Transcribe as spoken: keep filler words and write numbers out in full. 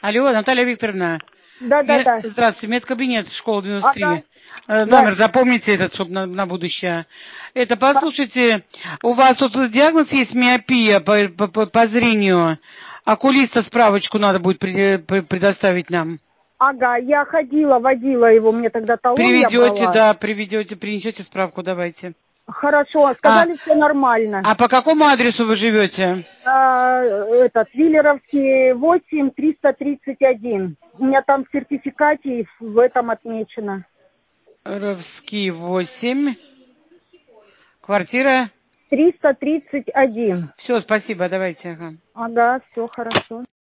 Алло, Наталья Викторовна. Да, да, Мед... да. Здравствуйте, медкабинет, школа девяносто три. Ага. Э, Да. Номер запомните этот, чтобы на, на будущее. Это, послушайте, у вас тут диагноз есть миопия по, по, по, по зрению. Окулиста справочку надо будет при- при- предоставить нам. Ага, я ходила, водила его, мне тогда талон я Приведете, брала. да, приведете, принесете справку, давайте. Хорошо, А, сказали, все нормально. а по какому адресу вы живете? А, этот, Виллеровский восемь, триста тридцать один. У меня там в сертификате в этом отмечено. Ровский восемь. Квартира? триста тридцать один. Все, спасибо, давайте. Ага. Ага, все хорошо.